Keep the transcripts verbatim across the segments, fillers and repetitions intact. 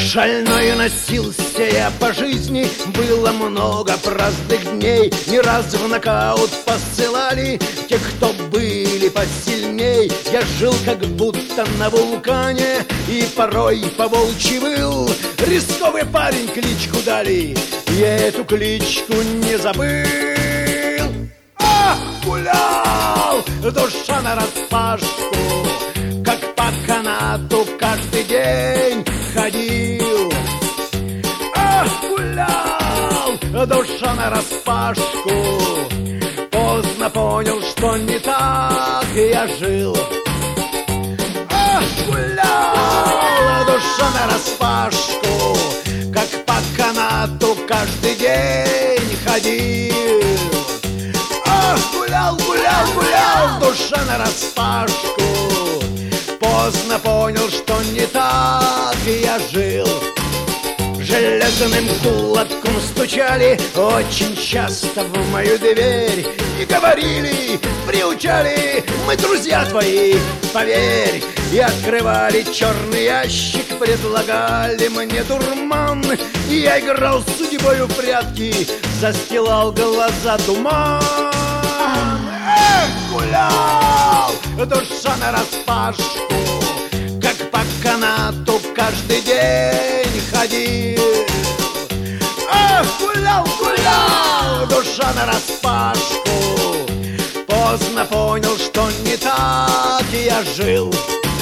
Шальной носился я по жизни, было много праздных дней. Не раз в нокаут посылали те, кто были посильней. Я жил как будто на вулкане и порой по-волчьи выл. Рисковый парень кличку дали, я эту кличку не забыл. Ах, гулял, душа нараспашку, как по канату каждый день ходил. Ах, гулял, душа нараспашку, поздно понял, что не так я жил. Ах, гулял, душа нараспашку, как по канату каждый день ходил. Ах, гулял, гулял, гулял, душа нараспашку, поздно понял, что не так я жил. Железным кулаком стучали очень часто в мою дверь и говорили, приучали: мы друзья твои, поверь. И открывали черный ящик, предлагали мне дурман. И я играл с судьбою в прятки, застилал глаза туман. Эх, гулял, душа нараспашку, как по канату каждый день ходил. Ах, гулял, гулял, душа нараспашку, поздно понял, что не так я жил.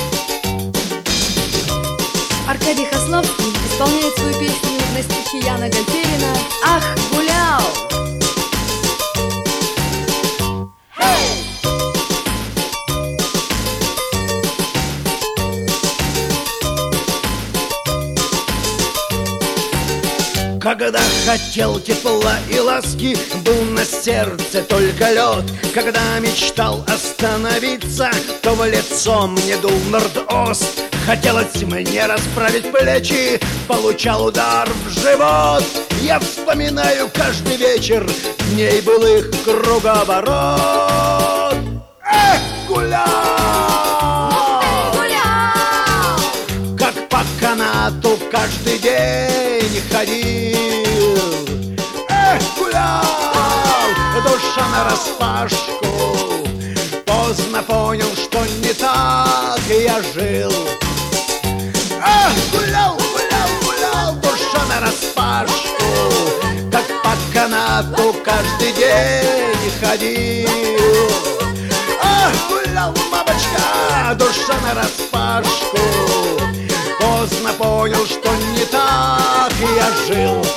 Аркадий Хасловский исполняет свою песню на стихи Яна Гальперина «Ах, гулял». Когда хотел тепла и ласки, был на сердце только лед. Когда мечтал остановиться, то в лицо мне дул норд-ост. Хотелось мне расправить плечи, получал удар в живот. Я вспоминаю каждый вечер дней былых круговорот. Эх, гулял, Гулял, как по канату каждый день ходил. Эх, гулял, душа нараспашку, поздно понял, что не так я жил. Ах, гулял, гулял, гулял, душа нараспашку, как по канату каждый день ходил. Ах, гулял, мамочка, душа нараспашку, поздно понял, что не так я жил.